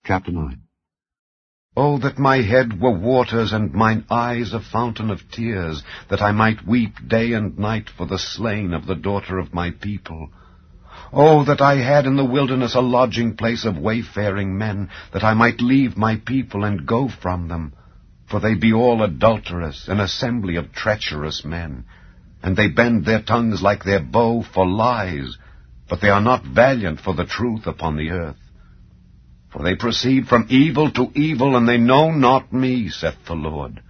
Chapter 9. Oh, that my head were waters, and mine eyes a fountain of tears, that I might weep day and night for the slain of the daughter of my people. Oh, that I had in the wilderness a lodging place of wayfaring men, that I might leave my people and go from them. For they be all adulterous, an assembly of treacherous men. And they bend their tongues like their bow for lies, but they are not valiant for the truth upon the earth. For they proceed from evil to evil, and they know not me, saith the Lord.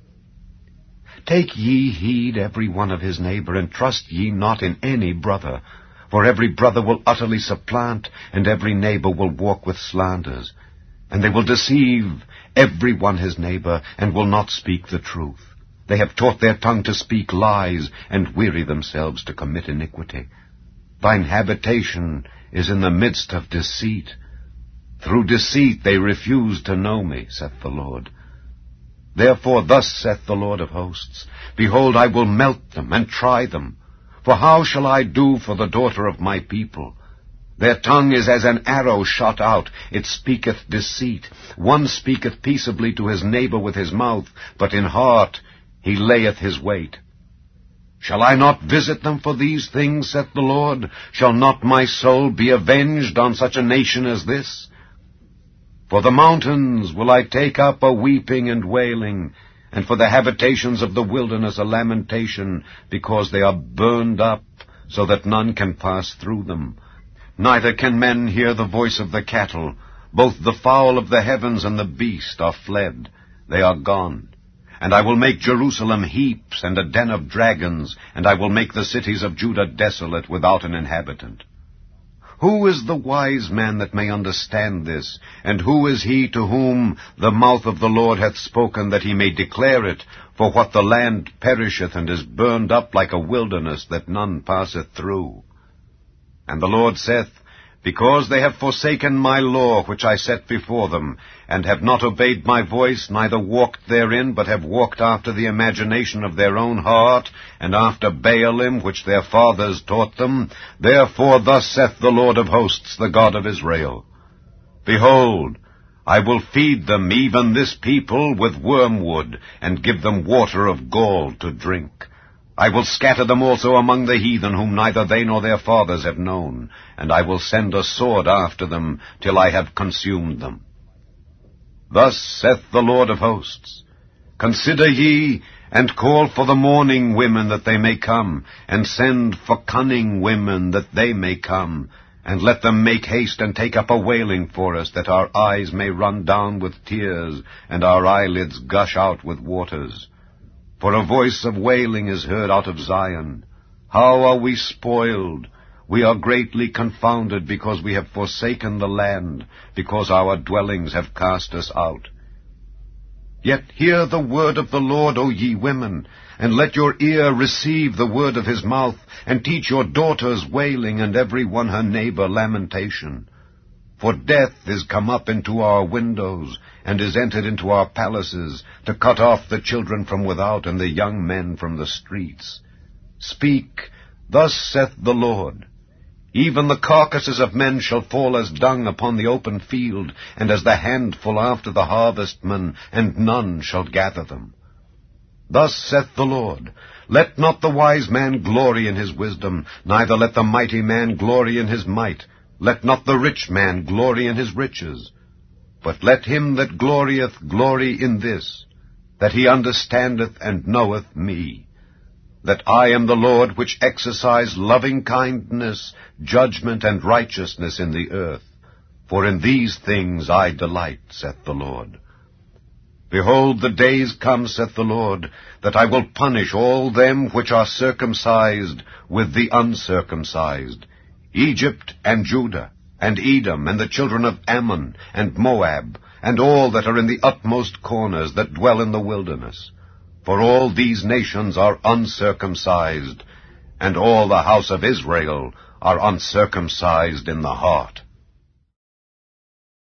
Take ye heed every one of his neighbor, and trust ye not in any brother. For every brother will utterly supplant, and every neighbor will walk with slanders. And they will deceive every one his neighbor, and will not speak the truth. They have taught their tongue to speak lies, and weary themselves to commit iniquity. Thine habitation is in the midst of deceit. Through deceit they refuse to know me, saith the Lord. Therefore thus saith the Lord of hosts, Behold, I will melt them, and try them. For how shall I do for the daughter of my people? Their tongue is as an arrow shot out, it speaketh deceit. One speaketh peaceably to his neighbor with his mouth, but in heart he layeth his wait. Shall I not visit them for these things, saith the Lord? Shall not my soul be avenged on such a nation as this? For the mountains will I take up a weeping and wailing, and for the habitations of the wilderness a lamentation, because they are burned up, so that none can pass through them. Neither can men hear the voice of the cattle. Both the fowl of the heavens and the beast are fled. They are gone. And I will make Jerusalem heaps and a den of dragons, and I will make the cities of Judah desolate without an inhabitant. Who is the wise man that may understand this? And who is he to whom the mouth of the Lord hath spoken, that he may declare it? For what the land perisheth, and is burned up like a wilderness, that none passeth through. And the Lord saith, Because they have forsaken my law which I set before them, and have not obeyed my voice, neither walked therein, but have walked after the imagination of their own heart, and after Baalim, which their fathers taught them, therefore thus saith the Lord of hosts, the God of Israel, Behold, I will feed them, even this people, with wormwood, and give them water of gall to drink. I will scatter them also among the heathen, whom neither they nor their fathers have known, and I will send a sword after them, till I have consumed them. Thus saith the Lord of hosts, Consider ye, and call for the mourning women, that they may come, and send for cunning women, that they may come, and let them make haste and take up a wailing for us, that our eyes may run down with tears, and our eyelids gush out with waters. For a voice of wailing is heard out of Zion. How are we spoiled? We are greatly confounded, because we have forsaken the land, because our dwellings have cast us out. Yet hear the word of the Lord, O ye women, and let your ear receive the word of his mouth, and teach your daughters wailing, and every one her neighbor lamentation. For death is come up into our windows, and is entered into our palaces, to cut off the children from without, and the young men from the streets. Speak, thus saith the Lord, Even the carcasses of men shall fall as dung upon the open field, and as the handful after the harvestman, and none shall gather them. Thus saith the Lord, Let not the wise man glory in his wisdom, neither let the mighty man glory in his might. Let not the rich man glory in his riches. But let him that glorieth glory in this, that he understandeth and knoweth me, that I am the Lord which exercise loving kindness, judgment, and righteousness in the earth. For in these things I delight, saith the Lord. Behold, the days come, saith the Lord, that I will punish all them which are circumcised with the uncircumcised, Egypt and Judah, and Edom, and the children of Ammon, and Moab, and all that are in the utmost corners, that dwell in the wilderness. For all these nations are uncircumcised, and all the house of Israel are uncircumcised in the heart.